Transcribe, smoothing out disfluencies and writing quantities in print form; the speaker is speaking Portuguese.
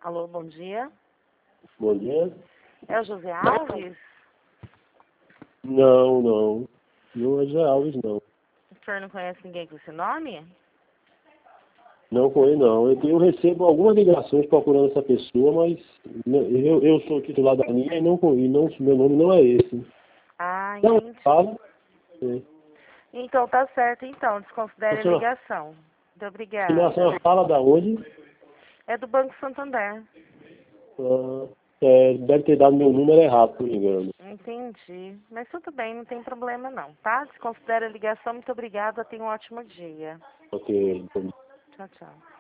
Alô, bom dia. Bom dia. É o José Alves? Não. Não é José Alves, não. O senhor não conhece ninguém com esse nome? Não conheço, não. Eu recebo algumas ligações procurando essa pessoa, mas eu sou o titular da linha e meu nome não é esse. Ah, Não, entendi. fala. É. Então, tá certo, então. Desconsidere a A senhora, ligação. Muito a obrigada. senhora fala da onde? É do Banco Santander. Deve ter dado meu número errado, por engano. Entendi. Mas tudo bem, não tem problema não, tá? Desconsidere a ligação. Muito obrigada. Tenha um ótimo dia. Ok. Tchau, tchau.